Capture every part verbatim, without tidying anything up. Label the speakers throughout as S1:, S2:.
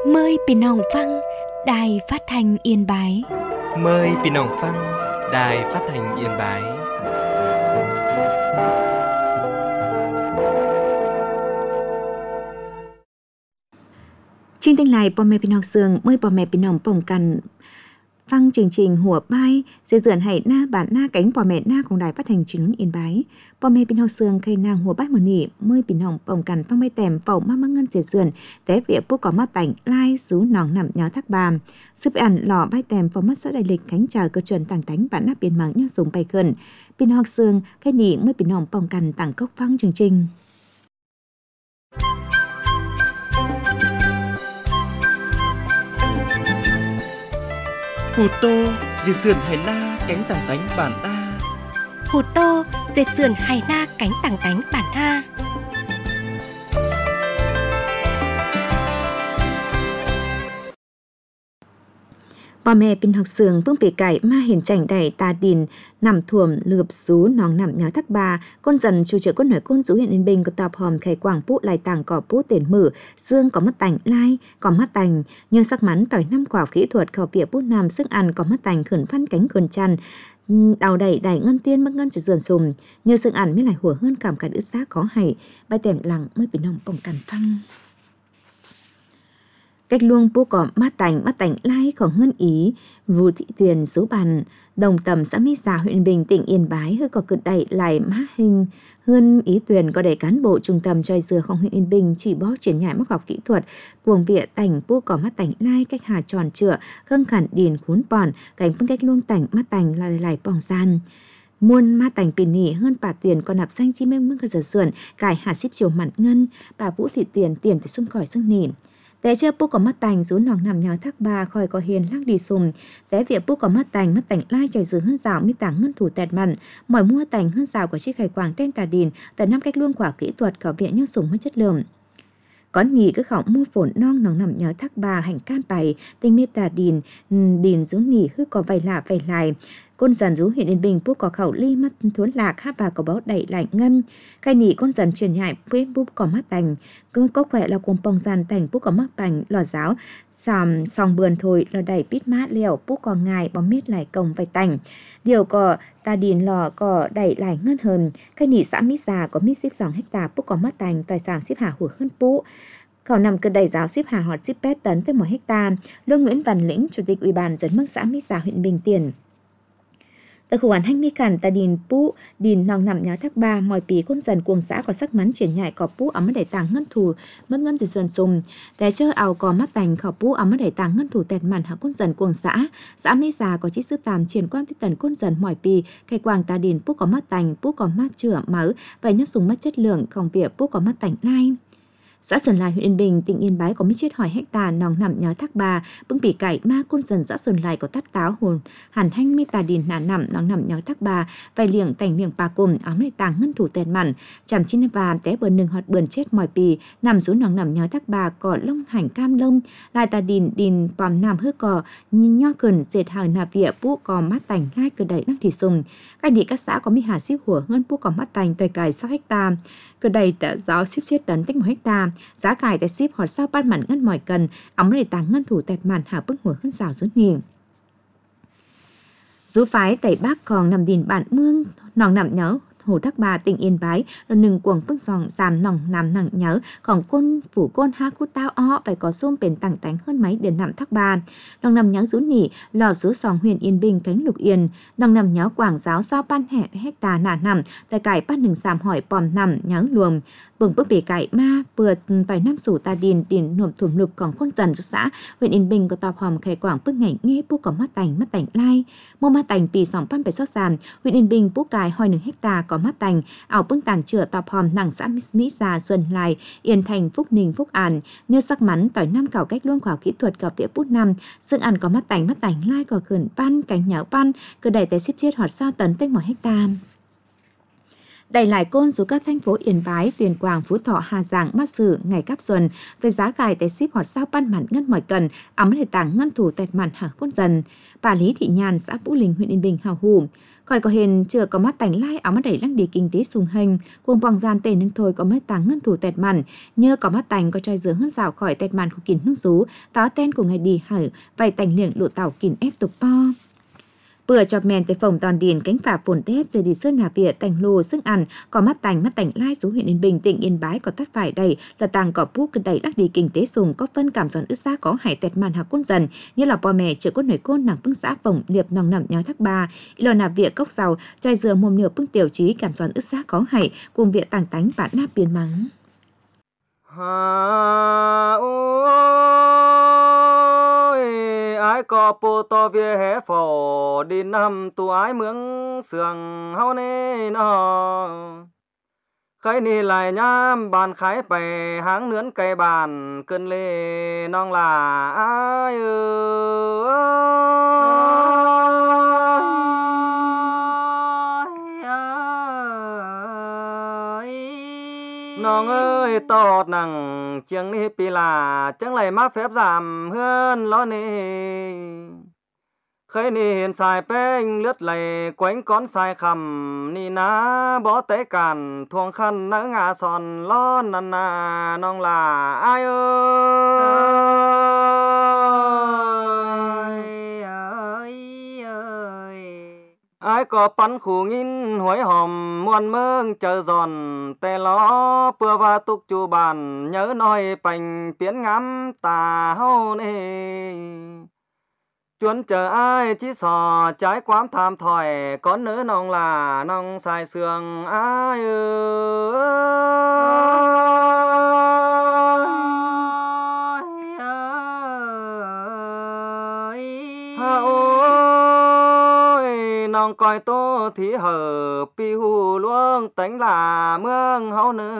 S1: Mờiพี่น้องฟังđài phát thanh Yên Bái.
S2: Mời พี่น้องฟัง đài phát thanh Yên Bái.
S3: Chương trình này, bố mẹพี่น้องเสืองmời bố mẹพี่น้องป้องกันฟังchương trìnhหัวbay sẽ dượn hay na bản na cánh bò mẹ naของđài phát hành truyền hình Yên Bái. Bò mẹพี่น้องเสืองเคยนางหัวbayมื้อนี้เมื่อพี่น้องป้องกันฟังไม่แต้มเฝ้ามามาเงินเสียเสือนแต่เวียปุ๊กก็มาแต่งไล่สูหนองนำnhớ thác bàm sức ăn lọ bayแต้มเฝ้ามาสะđại lịch cánh chờ cơ chuẩn tàng tánh bản na biến mạng nhớ súng bayขึ้นพี่น้องเสืองแค่นี้เมื่อพี่น้องป้องกันต่างกกฟังchương trình.
S2: Hù tô, diệt sườn hay la, cánh tàng tánh bản đa.
S1: Hù tô, diệt sườn hay na, cánh tàng tánh bản ha.
S3: พ่อแม่เป็นหักเสืองเพิ่งปีไก่มาเห็นจังใดตาดินนำท่วมเหลือบสูหนองนำnhớ thác bà con dần chú trợ con nổi con chú huyện Yên Bình có tòa hòm khải quảng pú lại tàng cỏ pú tiền mử xương có mắt tành lai có mắt tành nhưng sắc mắn tỏi năm quả kỹ thuật khảo vỉa pú nam sức ăn có mắt tành khẩn phân cánh khẩn chăn đào đẩy đẩy ngân tiên mất ngân chỉ dườn sùm như sức ăn mới lại hùa hơn cảm cả đứa xác có hay bài tèm lặng mới bị nòng bồng cằn phăng cách luông pú có mát tành mát tành lai còn hơn ý Vũ Thị Tuyền số bàn đồng tầm xã Mỹ Già huyện Bình tỉnh Yên Bái hơi có cực đẩy lại mát hình hơn ý Tuyền có để cán bộ trung tâm tròi dừa không huyện Yên Bình chỉ bó chuyển nhảy mắc học kỹ thuật cuồng vịa tành pú có mát tành lai cách hà tròn trựa khâng khẩn điền khún bòn cảnh phương cách luông tành mát tành lại lại bòng gian muôn ma tành pin nỉ hơn bà Tuyền còn nạp xanh chi mênh mưng cơ giờ sườn cải hà ship chiều mặn ngân bà Vũ Thị Tuyền tiền thì xung khỏi xương nỉ té chưa pú có mắt tành rú nòng nằm nhớ thác bà khỏi có hiền lắc đi sùm té việc pú có mắt tành mắt tành lai trời dư hơn rào mi tảng ngân thủ tẹt mặn mỏi mua tành hơn rào của chiếc khải quảng tên tà đìn tờ năm cách luông quả kỹ thuật khảo viện như súng mất chất lượng có nhì cứ khảo mua phổn non nòng nằm nhớ thác bà hành cam bày tinh mi tà đìn đìn rú nhì hư có vầy lạ vầy lại con dần rú huyện Yên Bình pú có khẩu ly mắt thuốn lạc hát bà có báo đẩy lại ngân cái nỉ con dần truyền nhại quế pú có mắt tành cứ có khỏe là cùng pong dàn tành pú có mắt tành lò giáo sòm sòng bườn thôi lò đẩy pít mát liều pú có ngài bóng miết lại cồng vài tành điều có ta điền lò có đẩy lại ngân hơn cái nỉ xã Mỹ Già có mít xíp sòng hecta pú có mắt tành tài sản xíp hà hủa hơn pú khảo nằm cơ đầy giáo xíp hà họt xíp pét tấn tới một hecta Lương Nguyễn Văn Lĩnh chủ tịch ủy ban dẫn mức xã Mỹ Già huyện Bình Tiền tại khu án hành mi khẩn ta điền pú điền nòng nằm nhớ thác ba mọi pí con dần cuồng xã có sắc mắn chuyển nhại có pú ấm mất đẩy tàng ngân thủ mất ngân từ dần sùngแต่เจอเอาcó mắt tành khảo pú ấm mất đẩy tàng ngân thủ tẹt mặn hạ con dần cuồng xã xã Mỹ Già có chiếc sư tàm triển quan tích tần con dần mọi pí cây quàng ta điền pú có mắt tành pú có mắt chữa máu và nhất sùng mất chất lượng không việc pú có mắt tành lai xã Xuân Lai huyện Yên Bình tỉnh Yên Bái có mấy chết hỏi hecta nòng nằm nhớ thác bà bưng bỉ cải ma côn dần xã Xuân Lai có tắt táo hồn hẳn hanh mi tà đìn nà nằm nòng nằm nhớ thác bà vài liệng tành liệng bà cùng ám lại tàng ngân thủ tèn mặn chằm chín và té bờn nừng hot bờn chết mỏi pì nằm xuống nòng nằm nhớ thác bà có lông hành cam lông lai tà đìn đìn pòm nằm hư cò nho cần dệt hàng nạp địa pú có mát tành lai cơ đầy nắc thì sùng các địa các xã có mi hà xíp hủa hơn pú có mát tành tòi cải sáu hecta cơ đầy đã giáo ship xiết tấn tích một hecta giá cải tại ship hot sao ban mặn ngân mỏi cần ống để tàng ngân thủ tẹt màn hạ bức hủa hơn rào rút nhỉ rú phái tẩy bắc còn nằm đìn bản mương nòng nằm nhớ Hồ Thác Bà tỉnh Yên Bái rồi nừng cuồng bức dòng giảm nòng nằm nặng nhớ còn côn phủ côn ha cút tao o phải có xôm bền tặng tánh hơn mấy đến nằm Thác Bà nòng nằm nhớ rú nỉ lò rú sòng huyện Yên Bình cánh Lục Yên nòng nằm nhớ quảng giáo sao ban hẹ hecta nả nằm tại cải ban nừng giảm hỏi pòm nằm nhớ luồng bừng bức bể cải ma vừa vài năm sủ ta điền điền nộp thủng lục còn côn dần cho xã huyện Yên Bình có tọp hòm khai quảng bức ngày nghe bú có mắt tành mắt tành lai mua mắt tành pì sòng pan phải sót sàn huyện Yên Bình bú cài hỏi nừng hecta có mắt tành ảo bưng tàng chữa tọp hòm nặng xã Mỹ Già Xuân Lai Yên Thành Phúc Ninh Phúc An như sắc mắn tỏi năm cảo cách luông khảo kỹ thuật cảo vĩa bút năm dương ăn có mắt tành mắt tành lai có khẩn pan cánh nháo pan cơ đẩy té ship chết hot sao tấn tích một hecta Đẩy lại côn xuống các thành phố Yên Bái, Tuyên Quang, Phú Thọ, Hà Giang, Mát Sử, ngày Cáp Xuân, tới giá gài tại ship họt sao ban mặn ngân mỏi cần, ấm để tảng ngân thủ tẹt mặn hạ quân dần. Bà Lý Thị Nhàn, xã Vũ Linh, huyện Yên Bình, hào hủ. Khỏi có hình chưa có mắt tành lai áo mắt đẩy lăng đi kinh tế sùng hành, cùng bằng gian tề nâng thôi có mắt tảng ngân thủ tẹt mặn, nhờ có mắt tành có trai dứa hơn rào khỏi tẹt mặn của kín nước rú, tó tên của ngày đi hở, vài tành liệng lộ tàu kín ép tục po. Bữa chọc mèn tới phòng toàn điền cánh phả phồn tết rồi đi sơn hà vỉa tành lô sức ăn có mắt tành mắt tành lai xuống huyện Yên Bình tỉnh Yên Bái có tắt phải đầy là tàng có bút cực đẩy đắc đi kinh tế sùng có phân cảm giòn ức xa có hải tẹt màn hạ quân dần như là bò mè chữa cốt nổi côn nàng bưng xã vòng liệp nòng nằm nhói thác ba ilo nà vỉa cốc giàu trai dừa mồm nửa bưng tiểu trí cảm giòn ức xa có hải cùng vỉa tàng tánh bản náp biến mắng.
S4: Ái có bố to về hé phổ đi nằm tu ái mướng sườn hao nê nó khái ni lại nhám bàn khái bè háng nướn cây bàn cơn lê non là ai non ơi tọt nằng chiêng ni pi là chẳng lại má phép giảm hơn lo nê khơi ni hiện xài beng lướt lầy quánh con xài khầm ni ná bó tế càn thuông khăn nỡ ngà sòn lo năn nà non là ai ơi ơi ơi ai có bắn khủ nghìn huấy hòm muôn mương chờ giòn tè ló bưa và tục chu bàn nhớ nói bành biến ngắm tà hâu nê chuốn chờ ai chỉ sò trái quám tham thỏi có nữ nong là nong xài sườn ai ơi ha ôi nong coi tô thí hở pi hu luông tánh là mương hậu nữ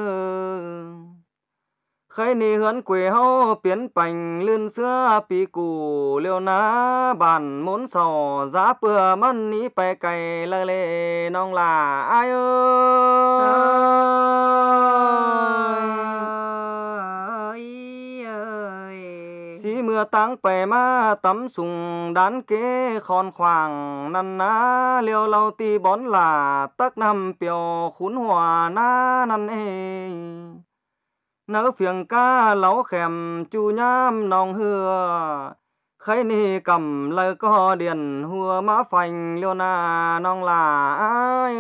S4: khơi ni hướn quê hâu biến bành lươn xưa pi cù liêu ná bàn muốn sò giá bừa mân ní bè cày lơ lê nong là ai ơi ơi xí mưa táng bè ma tắm sùng đán kế khòn khoàng năn ná liêu lau ti bón là tắc năm piều khún hòa ná năn ê nỡ phiền ca lấu khèm chu nhám nòng hưa khấy ni cầm lời co điền hùa má phành liêu na nong là ai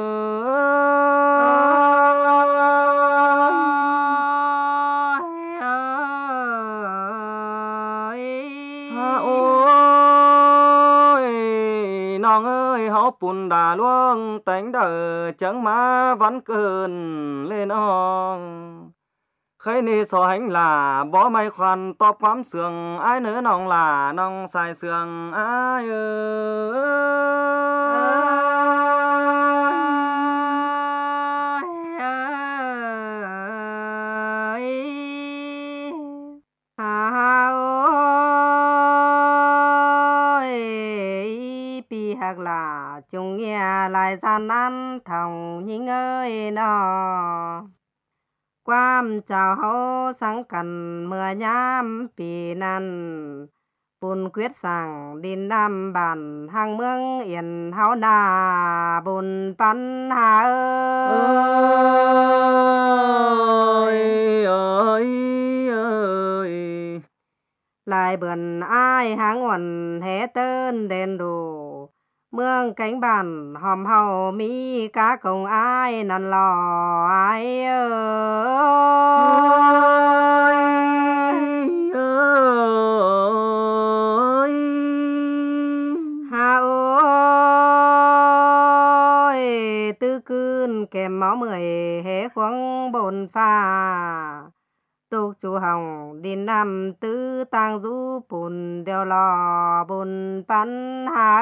S4: ha ôi nong ơi hó bùn đà luông tánh đờ chẳng má vẫn cơn lên nong khơi ni so hành là bó may khoan to quắm sườn ai nữa nong là nong xài sườn ai pi hạc là chung nghe lại gian ăn thòng nhinh ơi nó quam chào hậu sáng cần mưa nhám pì năn bùn quyết sàng đi nam bản hàng mương yên háo nà bùn pan hà ơi ơi ơi lại bườn ai hàng nguồn hé tên đền đủ mương cánh bàn hòm hầu mi cá công ai năn lò ai ơi ơi ha ôi tư cươn kèm máu mười hé khoáng bồn pha tục chú hồng đi nằm tứ tang du bùn đeo lò bùn pan hà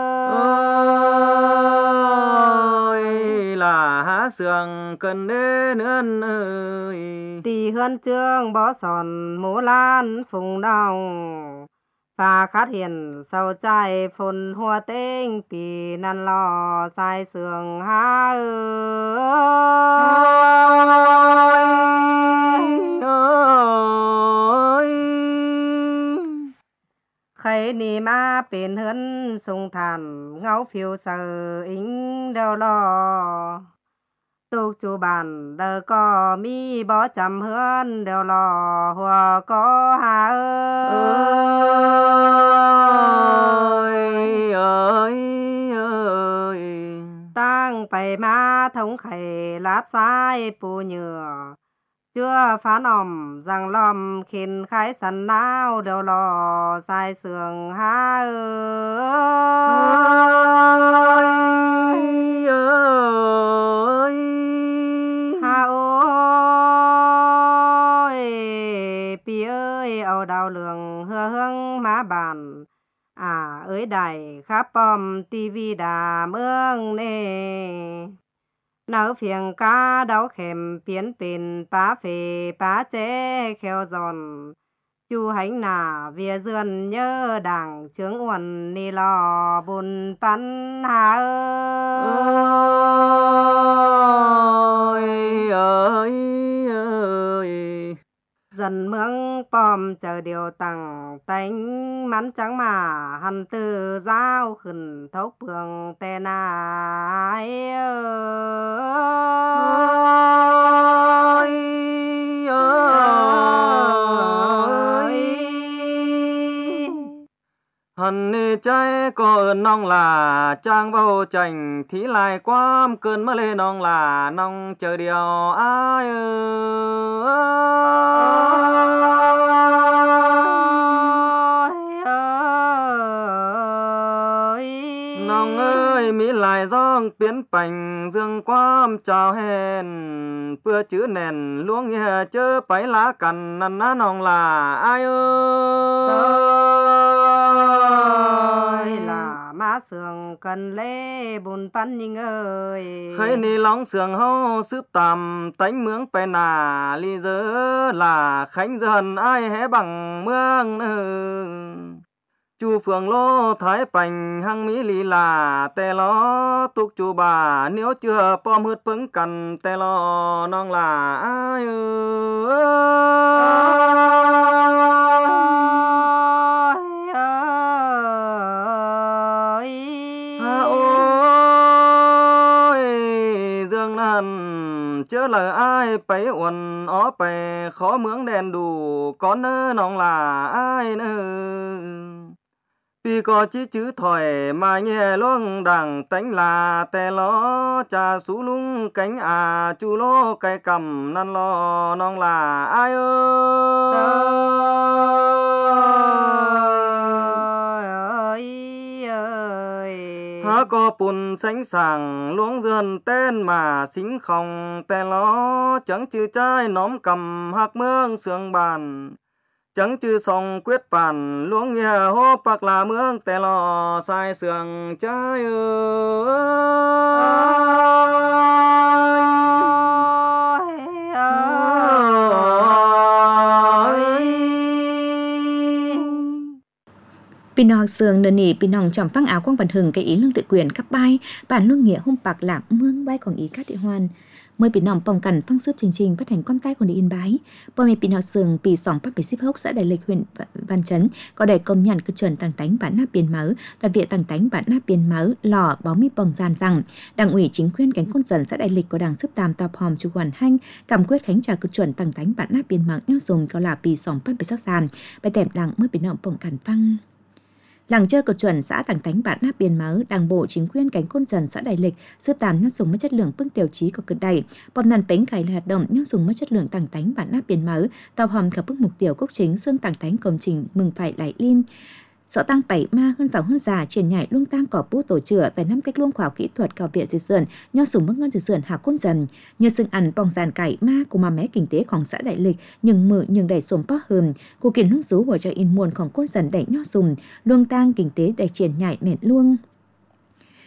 S4: ơi là há sườn cần đế nương ơi tì hơn trương bó sòn mũ lan phùng đồng và khát hiền sầu trai phun hoa tinh pì năn lò sai sườn há ơi
S5: vậy ni maเป็นเฮือนทรงทานเงาผิวเสืออิงเดาลอตุกจูบันเดอก็มีบ่จำเฮือนเดาลอหัวก็หาเอ้
S4: ยเอ้ยเอ้ย
S5: ตั้งไปมาทงไข่ลาดซ้ายปูเหยื่อเชื่อฟ้าน่อมรังลอมขินไข่สันนาวเดียวรอสายเสื่องหาเอ้ย
S4: เอ้ย
S5: หาโอ้ยปีเอ้ยเอาดาวเหลืองเฮือเฮืองมาบานอ่าเอ้ยใดครับป้อมทีวีดาเมืองเน่nở phiền cá đau kèm biến pin bá phê bá chế kheo giòn chu hành nà vía dườn nhớ đảng trướng uẩn ni lò bùn bắn hà
S4: ơi ơi ơi
S5: dần mương bom chờ điều tặng tánh mắn trắng mà hằn từ giao khẩn thấu bường tè nai
S4: ơi ơi hằn nê trái có ơn nong là trang bao chành thí lại quam cơn mơ lê nong là nong chờ điều ai ơi nong ơi mỹ lại giong biến bành dương quam chào hèn bữa chữ nền luống nghe chớ bấy lá cằn năn ná nong là ai ơi
S5: là má sườn cần lê bùn pan nhưng ơi
S4: khơi ni lóng sườn hô sướp tầm tánh mướng pe nà ly dơ là khánh dần ai hé bằng mương nữ chu phường lô thái bành hăng mỹ lì là tè lo tục chu bà nếu chưa pom hứt pứng cần tè lo nong là ai ơi ha ôi dương năn chớ lời ai bấy uẩn ó bè khó mướng đèn đủ có nơ nong là ai nơ vì có chí chữ thỏi mà nhẹ luông đằng tánh là tè lo trà sú lung cánh à chu lô cây cầm năn lo nong là ai ơi há có bùn sánh sàng luống dườn tên mà xính không tè lo chẳng chữ trai nóm cầm hạc mương sương bàn chẳng chư song quyết bản luống nghe hô bạc là mương tè lò sai sườn trái
S3: Pin nọ sườn nền nỉ pin nòng chỏm phăng áo quang bản hừng cái ý lương tự quyền cấp bay bản nông nghĩa hung bạc làm mương bay còn ý các địa hoàn mời pin nòng phòng cẩn phăng xếp chương trình phát hành quan tay còn đi yên bái bò mẹ pin nọ sườn pì sòng bắc bị ship hốc xã đại lịch huyện Văn Chấn có đầy công nhận cứ chuẩn tăng tánh bản nắp biên máu toàn viện tăng tánh bản nắp biên máu lò báo mi bồng gian rằng đảng ủy chính quyền cánh quân dần xã đại lịch có đảng sức tam tọp hòm chủ quản hanh cảm quyết khánh trả cứ chuẩn tăng tánh bản nắp biên máu nhau dùng có là pì sòng bắc bị sắc sàn bài tèm đảng mới pin nòng phòng cẩn phăng làng chơi cột chuẩn xã Tàng Tánh bản nắp biên máu đảng bộ chính quyền cánh côn dần xã Đại Lịch sư tàm nhắc dùng mất chất lượng bưng tiêu chí của cực đầy bom nàn bánh cải là hoạt động nhắc dùng mất chất lượng Tàng Tánh bản nắp biên máu tàu hòm khả bức mục tiêu quốc chính xương Tàng Tánh công trình mừng phải lại lim Sợ tăng bảy ma hơn giàu hơn già triển nhảy luông tăng cỏ bút tổ chữa tại năm cách luông khoa học kỹ thuật cao viện dì sườn nho sùng mức ngân dì sườn hạ côn dần như sừng ăn bong giàn cải ma của mà mé kinh tếของxã Đại Lịch nhưng mở nhưng đẩy xuống bó hờm của kiến nước rú của cho in muônของcôn dần đẩy nho sùng luông tăng kinh tế đẩy triển nhảy mẹn luông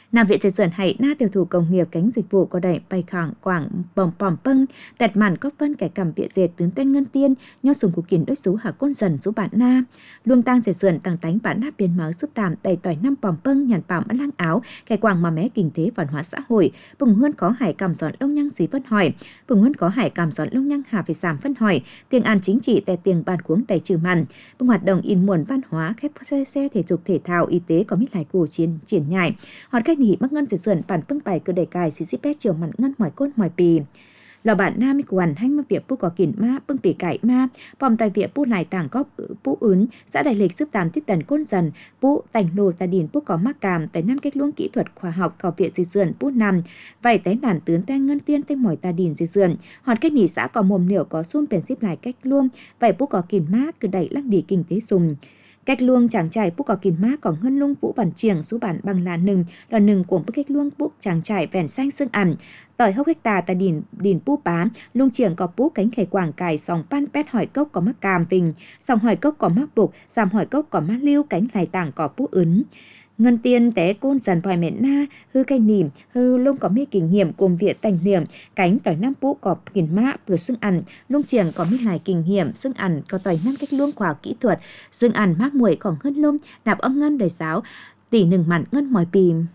S3: Nam Viện Chế Sườn hay na tiểu thủ công nghiệp cánh dịch vụ có đẩy bay khẳng quảng bồng bòm pâng tẹt màn có phân kẻ cầm viện dệt tướng tên ngân tiên nho sùng của kiến đối số hạ côn dần số bản na luông tang Chế Sườn tăng tánh bản na biến máu sức tạm đầy tỏi năm bòm pâng nhàn bòm lang áo kẻ quảng mà mé kinh tế văn hóa xã hội bùng hơn có hải cầm giòn lông nhăng xí phân hỏi bùng hơn có hải cầm giòn lông nhăng hà phải giảm phân hỏi tiền an chính trị tại tiền bàn cuống đầy trừ màn bùng hoạt động in muồn văn hóa khép xe xe thể dục thể thao y tế có mít lại cổ chiến triển nhại hoạt cách nghỉ mắc ngân Chế Sườn bản pưng bài cứ đầy cài xí xí pét chiều mặn ngân mỏi côn mỏi pì lò bạn nam mi quản hanh mà việc pu có kỉn ma pưng pì cải ma bòm tài việc pu lại tảng có pu ướn xã đại lịch giúp tạm tiết tần côn dần pu tành lô ta điền pu có mắc càm tại năm cách luông kỹ thuật khoa học có viện Chế Sườn pu nằm vậy té đàn tướng tên ngân tiên tên mỏi ta điền Chế Sườn hoạt cách nghỉ xã có mồm liệu có xung bền xếp lại cách luông vậy pu có kỉn ma cứ đẩy lắc đi kinh tế sùng cách luông chàng trai bút có kín má còn hơn lung vũ bản triềng số bản bằng là nừng là nừng của bức cách luông bút chàng trai vẻn xanh xương ẩn tỏi hốc hecta ta đìn đìn pu bá lung triềng có bút cánh khề quảng cài sòng pan pét hỏi cốc có mắc càm vình sòng hỏi cốc có mắc bục giảm hỏi cốc có mắc lưu cánh lại tảng có bút ướn ngân tiên té côn dần vòi mẹ na hư canh nỉm hư lông có mi kinh nghiệm cùng viện tành niệm cánh tỏi năm bút có kín má vừa xương ẩn lung triềng có mi lại kinh nghiệm xương ẩn có tỏi năm cách luông khoa kỹ thuật xương ẩn mắc muội còn hơn lung nạp âm ngân đầy giáo tỷ nừng mặn ngân mỏi pìm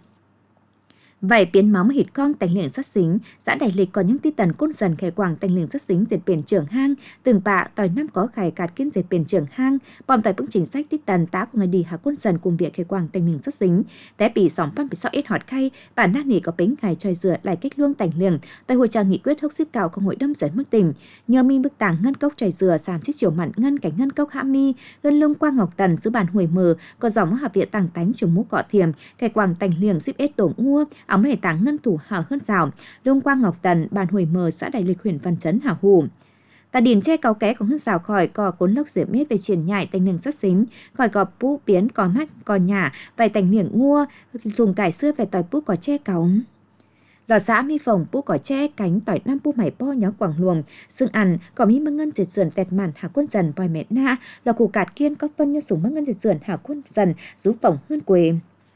S3: vậy biến máu mà hít con tành liền sát xính xã đại lịch có những tí tần côn dần khải quảng tành liền sát xính dệt biển trưởng hang từng bạ tỏi năm có khải cạt kiến dệt biển trưởng hang bòm tại bức chính sách tí tần tá của ngày đi hạ côn dần cùng việc khải quảng tành liền sát xính té bị sòng pan bị sao ít hot khay bản nát nỉ có bánh cài trôi dừa lại cách luông tành liền tại hội tràng nghị quyết hốc xíp cao không hội đâm dẫn mức tình nhờ mi bức tàng ngân cốc trôi dừa giảm xíp chiều mặn ngân cảnh ngân cốc hạ mi ngân lung quang ngọc tần giữ bản huồi mờ có dòng hạ viện tàng tánh trùng mũ cọ thiềm khải quảng tành liền xíp ít tổ ngua ống này tàng ngân thủ hảo hơn rào lung quang ngọc tần bàn huồi mờ xã đại lịch huyện văn chấn hảo hù ta điền che cáo ké của hơn rào khỏi cò cuốn lốc rửa mết về triển nhại tành nừng sát xính khỏi cò pu biến cò mắt cò nhà vài tành miệng ngua dùng cải xưa về tỏi pu có che cáo lò xã mi phồng pu có che cánh tỏi năm pu mày po nhó quảng luồng xương ăn có mi măng ngân dệt sườn tẹt màn hạ quân dần vòi mẹ na lò củ cạt kiên có phân như súng măng ngân dệt sườn hạ quân dần rú phồng hơn quê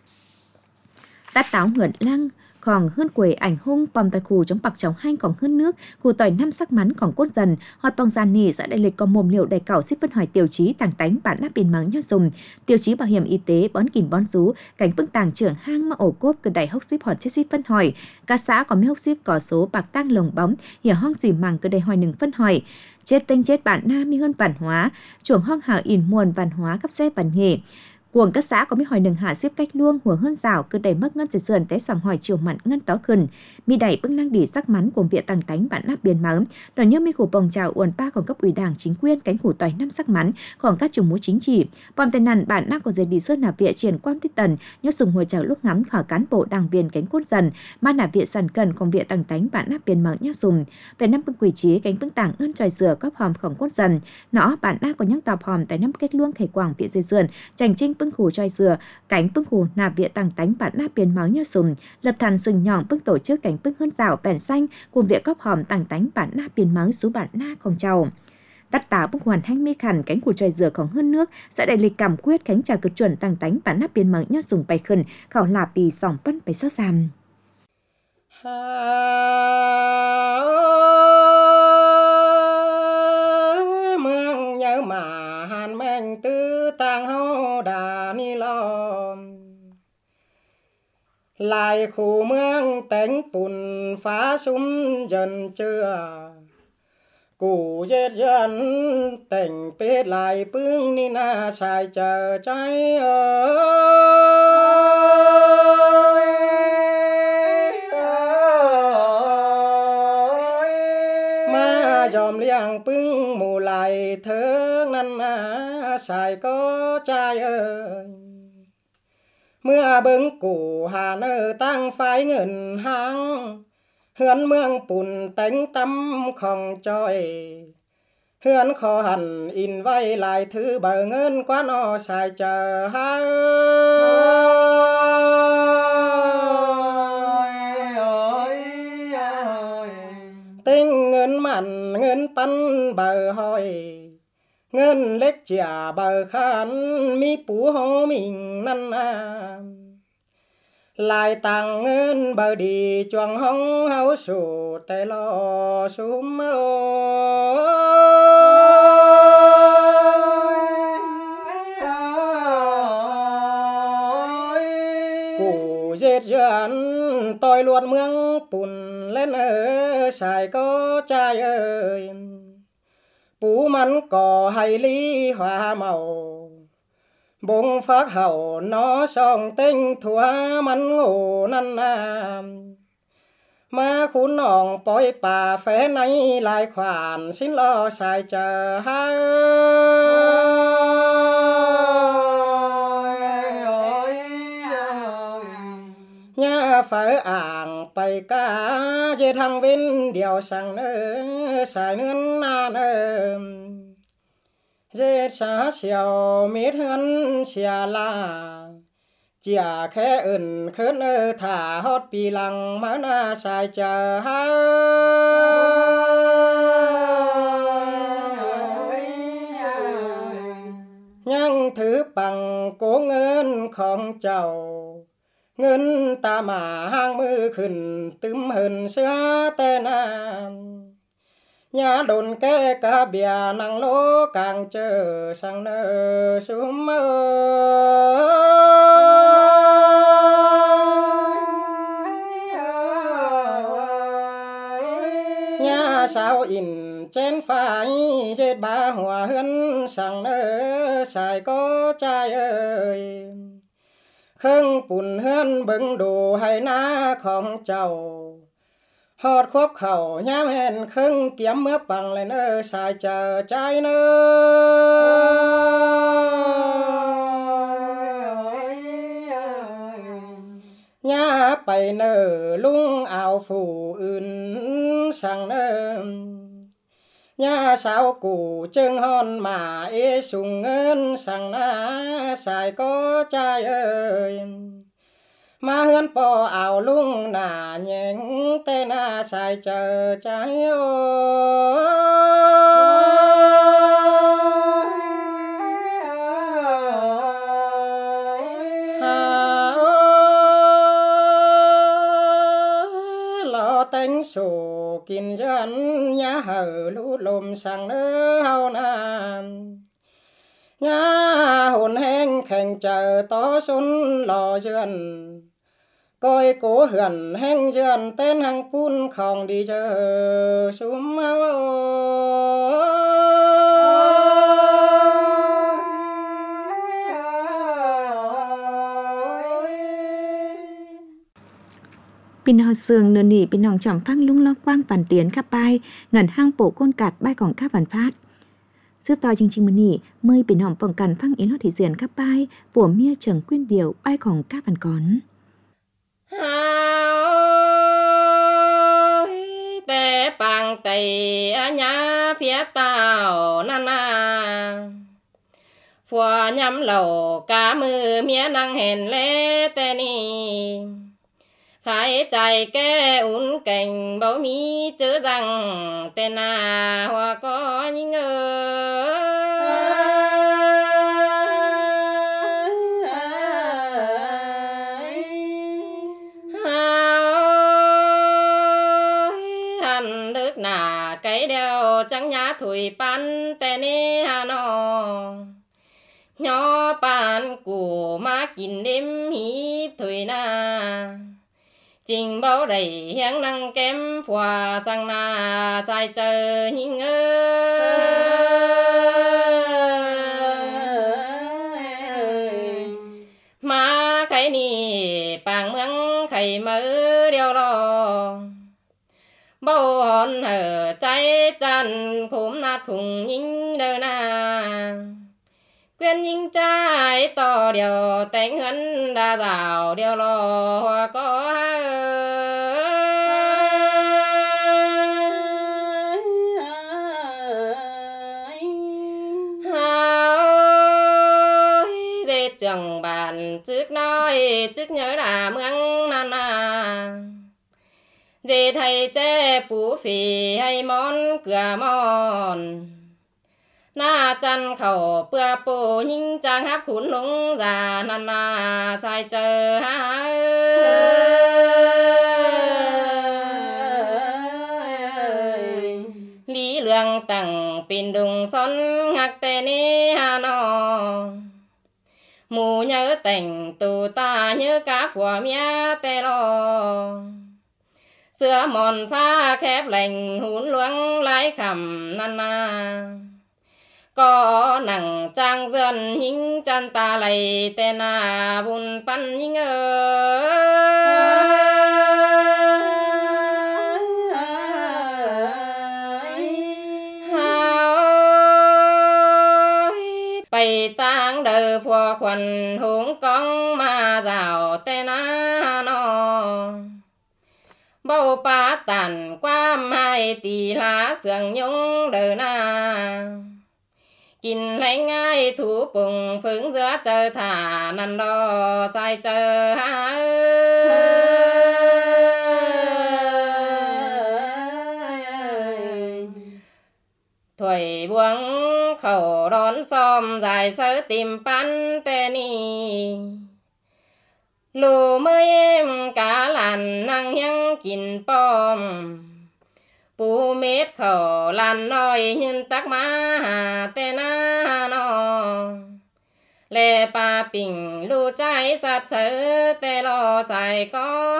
S3: tát táo ngượn lăng còn hơn quầy ảnh hung bom tay khù chống bạc chống hanh còn hơn nước khù tỏi năm sắc mắn còn cốt dần hot bong gian nỉ xã đại lịch có mồm liệu đầy cảo xếp phân hỏi tiêu chí tàng tánh bản nắp biên mắng nho dùng tiêu chí bảo hiểm y tế bón kìm bón rú cánh bưng tàng trưởng hang mà ổ cốp cứ đầy hốc xếp hỏi chết xếp phân hỏi các xã có mấy hốc xếp có số bạc tang lồng bóng hiểu hong gì màng cứ đầy hỏi nừng phân hỏi chết tinh chết bản na mi hơn bản hóa chuồng hong hào in muôn văn hóa cấp xe văn nghề cuồng các xã có mấy hỏi nừng hạ xếp cách luông hùa hơn rào cứ đầy mất ngân dệt sườn té sòng hỏi chiều mặn ngân tó khẩn mi đẩy bưng năng đỉ sắc mắn cùng viện tăng tánh bản nắp biên máu đòi nhớ mi khủ bồng trào uồn ba còn cấp ủy đảng chính quyền cánh khủ tỏi năm sắc mắn còn các chủng mũ chính trị bom tên nằn bản nắp của dệt đi sơn nạp viện triển quan tiết tần nhớ sùng hồi trào lúc ngắm khỏi cán bộ đảng viên cánh cốt dần ma nạp viện sàn cần còn viện tăng tánh bản nắp biên máu nhớ sùng tại năm bưng quỷ trí cánh bưng tảng ngân tròi dừa góp hòm khổng cốt dần nó bản nắp có những tọp hòm tại năm cách luông khải quảng viện dệt sườn chành trinh bưng khủ tròi dừa cánh bưng khủ nạp viện tăng tánh bản nắp biên máu nhớ sùng lập thàn sừng nhọn bưng tổ chức cánh bưng hơn rào bèn xanh cùng viện góp hòm tăng tánh bản nắp biên máu số bản na không trầu tắt táo bức hoàn hanh mi khẩn cánh của trời dừa còn hơn nước sẽ đại lịch cảm quyết cánh trà cực chuẩn tăng tánh bản nắp biên máu nhớ sùng bày khẩn khảo lạp bì sòng bân bày sót giảm
S6: mương nhớ mà hàn men tư tang hô đà ni lo lại khu mương tánh bùn phá súng dần chưa cụ giết dân tỉnh biết lại bưng ni na xài chờ trái ơi mà dòm liang bưng mù lại thương năn xài có trai ơi mưa bưng cụ hà nơ tăng phái ngân hang hươn mương bùn tánh tâm không trôi hươn khó hẳn in vay lại thứ bờ ngân quán o xài chờ hai tinh ngân mặn ngân pan bờ hỏi ngân lết chả bờ khăn mi pú hô mình năn à lại tăng ngân bờ đi choàng hông háo sủ tay lo súng cụ dệt dần tôi luôn mương bùn lên ở xài có trai ơi bú mắn cỏ hay lý hoa màu bông phát hậu nó song tinh thua mắn ngủ năn nam mà khún nòng bói bà phé nay lại khoản xin lo xài chờ hai nhà phải ảng bày cá dê thăng vinh điều sang nơi xài nươn na nơi dê xá xèo mít hơn xìa la chìa khẽ ẩn khớn ơ thả hót bì lăng mà na xài chờ ha nhang thứ bằng cố ngân không chầu ngân ta mà hang mư khẩn tươm hơn xưa tên nam nhà đồn kê cả bìa năng lố càng chờ sang nơ xuống mơ nhà sao in chén phải dệt ba hòa hân sang nơ xài có trai ơi khưng bùn hân bưng đồ hay ná không chầu hót khốp khẩu nhám hẹn khưng kiếm mướp bằng lên ơ xài chờ trái nơ nhá bày nơ lung ảo phủ ưn sang nơ nhá sao cụ trưng hòn mà ê sùng ơn sang ná xài có trai ơi mà hươn bò ảo lung nà nheng tên na xài chờ trái ơi lo tánh sổ kín dân nhá hở lũ lùm sang nơ hao nam nhá hồn heng khèn chờ tó xuân lò dườn coi cố hườn heng dườn tên hang pun không đi chờ xuống máu
S3: Pin hò sương nửa nỉ pin nòng chậm phăng lung lo quang bản tiến khắp bay ngẩn hang bổ côn cạt bay còn các bản phát Sư tòi chương trình mơ nỉ mời pin hòm phòng cằn phăng yến lo thị diện khắp bay của mia chẳng quyên điều bay còn các bản con
S7: tê bằng tây nhá phía tàu nana phùa nhắm lầu cá mưa mía năng hèn lê tê ni khai chạy kê ún cảnh bầu mi chữ rằng tên à hoa có những hàn đức nà cái đeo trắng nhá thủy pan tên hà nò nhỏ pan của má kín đêm hiếp thủy na trình báo đầy hiang năng kém phòa sang na sai chờ những ơi mà cái ni bàng mương khẩy mơ đeo lo bao hòn hở trái chăn khốm nát phùng những đơ na quyên những trái to điều tánh hấn đa rào điều lo hoa có dê trường bàn trước nói trước nhớ là mương nan à dê thầy chế phú phì hay món cửa mòn หน้าจันเขาเปื่อปูยิ่งจางฮับขุนลุงจานันนาใส่เจอหาลีเรื่องตั้งปินดุงซ้อนหักแต่นี้ฮานอหมู่nhớ tình tù ta nhớ cá phùa mía tê lo xưa mòn pha khép lành hún luống lái khẩm năn na có nặng trang dần nhính chân ta lầy tê na bùn pan nhính bày tang đời phùa khuẩn húng con mà rào tê na nó bao pa tàn qua mai tì lá sườn nhung đời na kín lấy ngay thủ bùng phướng giữa chờ thả nằm đo sai chờ há thổi buông khẩu đón xóm dài sớ tìm pan tê ni lù mới em cá làn năng hiăng kín bom bù mết khẩu làn nói nhưng tắc má hà tê na nó lê pa bình lù trái sát sớ tê lo xài có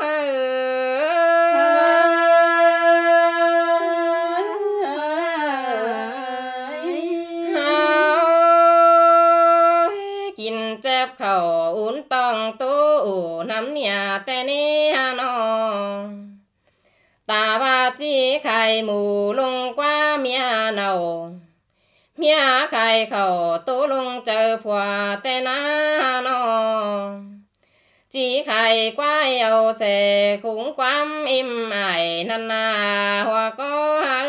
S7: khẩu uốn tòng tu ủ nắm nhà tê ni hà nó ta ba chi khai mù lung qua mía nầu mía khai khẩu tu lung chờ phùa tê na hà nó chi khai qua yêu sẽ khủng quám im ải năn na hoa có hà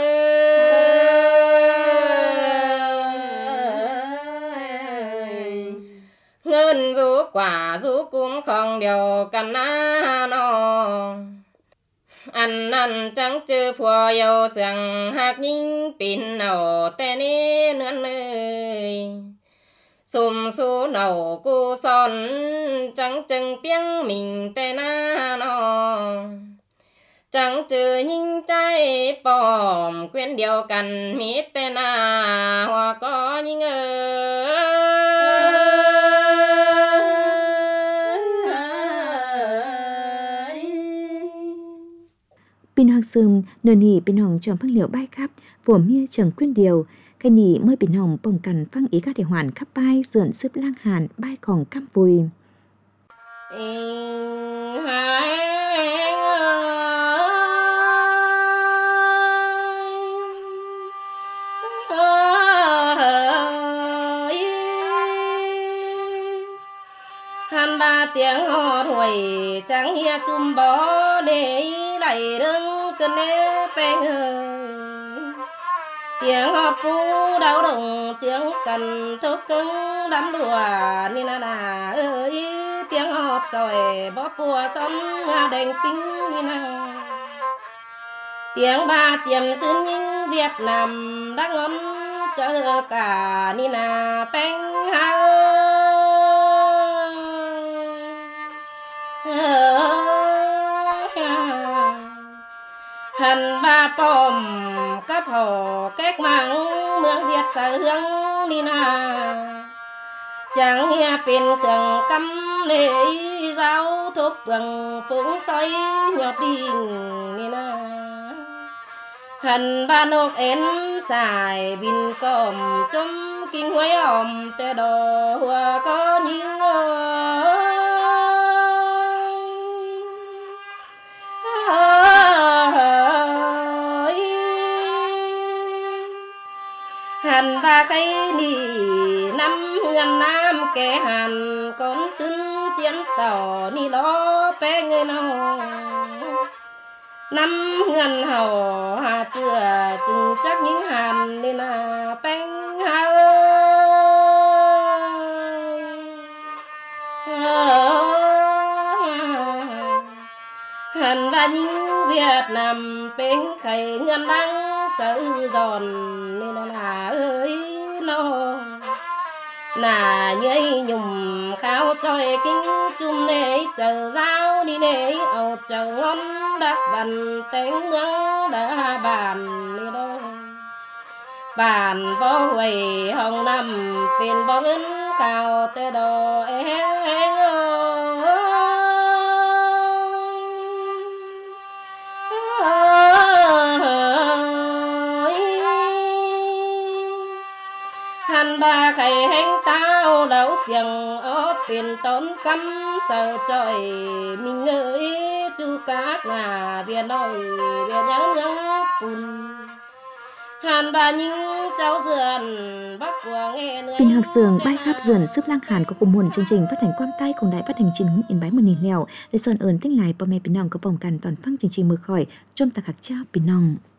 S7: ngân rú quả rú cũng không điều cần na nó ăn ăn trắng chư phùa yêu sườn hạt nhinh pin nầu tê ni nươn nơi xùm xú nầu cu son trắng chừng piếng mình tê na nó trắng chư nhinh trái bòm quyến điều cần mít tê na hoa có nhinh ơi
S3: Pin học sườn nửa nỉ pin hồng chọn phăng liệu bay khắp vua mía chẳng quyên điều cái nỉ mới pin hồng bồng cằn phăng ý các để hoàn khắp bay dượn xếp lang hàn bay còn cam vui
S7: han ba tiếng hò ruồi trắng hia chum bó để lại đứng cơn nê beng tiếng hót cú đau đồng tiếng cần thúc cứng đắm đùa ni na na ơi tiếng hót sỏi bó bùa son đành pinh ni na tiếng ba chiềm xuyên những Việt Nam đang ngón chờ cả ni na beng ha hành ba pom cấp hồ cách mạng mương Việt sở hướng ni na chẳng nghe pin khương cắm lệ giáo thuốc bằng phúng xoay nhọt đình ni na hành ba nộp ến xài bin còm chấm kinh huế ỏm tê đò hoa có những hàn ba cây nỉ năm ngàn năm kẻ hàn con xứng chiến tỏ ni lo bé người nào năm ngàn hầu hà chưa chừng chắc những hàn nên là bánh hà hàn ba những Việt Nam bên khay ngân đắng sợ giòn nên là ơi nó là nhây nhùng khao trôi kinh chung nế chờ giao đi nế ầu chờ ngon đắc văn tiếng nướng đã bàn đi đâu bàn võ huệ hồng năm tiền bó ngân cao tê đồ ế ba khẩy hành tao đấu phiền ở tiền tốn cắm sợ trời mình ơi chú các là biển nổi biển nhớ nhớ bùn hàn bà những cháu dườn bắc của nghe người
S3: Pin học sường bài hát dườn giúp lang hàn có cùng nguồn chương trình phát hành quang tay cùng đại phát hành trình hướng yên bái một nghìn lèo để sơn ơn tinh lại bà mẹ Pin Nòng có vòng càn toàn phăng chương trình mưa khỏi trong tạc hạc trao Pin Nòng.